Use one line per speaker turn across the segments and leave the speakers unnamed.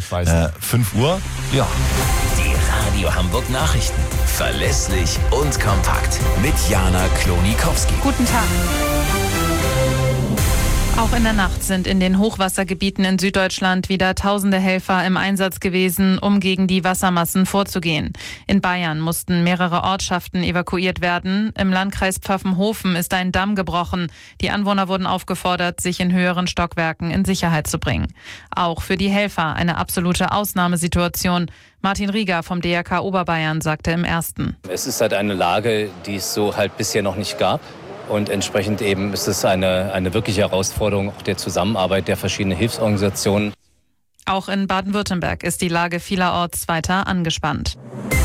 Ich weiß nicht.
5 Uhr. Ja.
Die Radio Hamburg Nachrichten. Verlässlich und kompakt. Mit Jana Klonikowski.
Guten Tag. Auch in der Nacht sind in den Hochwassergebieten in Süddeutschland wieder tausende Helfer im Einsatz gewesen, um gegen die Wassermassen vorzugehen. In Bayern mussten mehrere Ortschaften evakuiert werden. Im Landkreis Pfaffenhofen ist ein Damm gebrochen. Die Anwohner wurden aufgefordert, sich in höheren Stockwerken in Sicherheit zu bringen. Auch für die Helfer eine absolute Ausnahmesituation. Martin Rieger vom DRK Oberbayern sagte im Ersten:
Es ist halt eine Lage, die es so halt bisher noch nicht gab. Und entsprechend eben ist es eine wirkliche Herausforderung auch der Zusammenarbeit der verschiedenen Hilfsorganisationen.
Auch in Baden-Württemberg ist die Lage vielerorts weiter angespannt.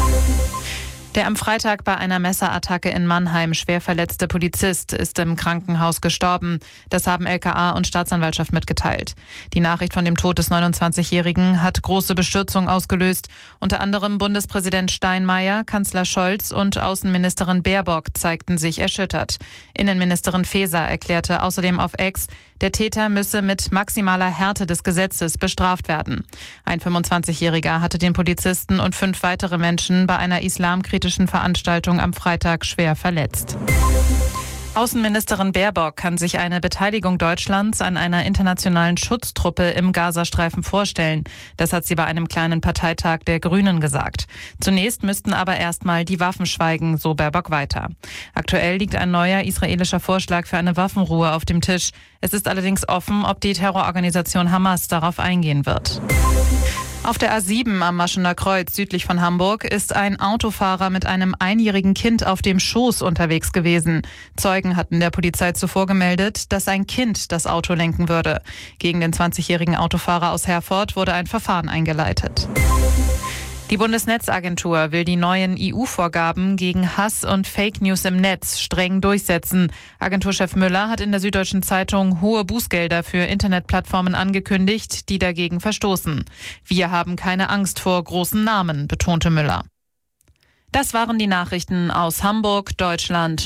Der am Freitag bei einer Messerattacke in Mannheim schwer verletzte Polizist ist im Krankenhaus gestorben. Das haben LKA und Staatsanwaltschaft mitgeteilt. Die Nachricht von dem Tod des 29-Jährigen hat große Bestürzung ausgelöst. Unter anderem Bundespräsident Steinmeier, Kanzler Scholz und Außenministerin Baerbock zeigten sich erschüttert. Innenministerin Faeser erklärte außerdem auf X, der Täter müsse mit maximaler Härte des Gesetzes bestraft werden. Ein 25-Jähriger hatte den Polizisten und 5 weitere Menschen bei einer islamkritischen Veranstaltung am Freitag schwer verletzt. Außenministerin Baerbock kann sich eine Beteiligung Deutschlands an einer internationalen Schutztruppe im Gazastreifen vorstellen. Das hat sie bei einem kleinen Parteitag der Grünen gesagt. Zunächst müssten aber erstmal die Waffen schweigen, so Baerbock weiter. Aktuell liegt ein neuer israelischer Vorschlag für eine Waffenruhe auf dem Tisch. Es ist allerdings offen, ob die Terrororganisation Hamas darauf eingehen wird. Auf der A7 am Maschener Kreuz südlich von Hamburg ist ein Autofahrer mit einem einjährigen Kind auf dem Schoß unterwegs gewesen. Zeugen hatten der Polizei zuvor gemeldet, dass ein Kind das Auto lenken würde. Gegen den 20-jährigen Autofahrer aus Herford wurde ein Verfahren eingeleitet. Die Bundesnetzagentur will die neuen EU-Vorgaben gegen Hass und Fake News im Netz streng durchsetzen. Agenturchef Müller hat in der Süddeutschen Zeitung hohe Bußgelder für Internetplattformen angekündigt, die dagegen verstoßen. Wir haben keine Angst vor großen Namen, betonte Müller. Das waren die Nachrichten aus Hamburg, Deutschland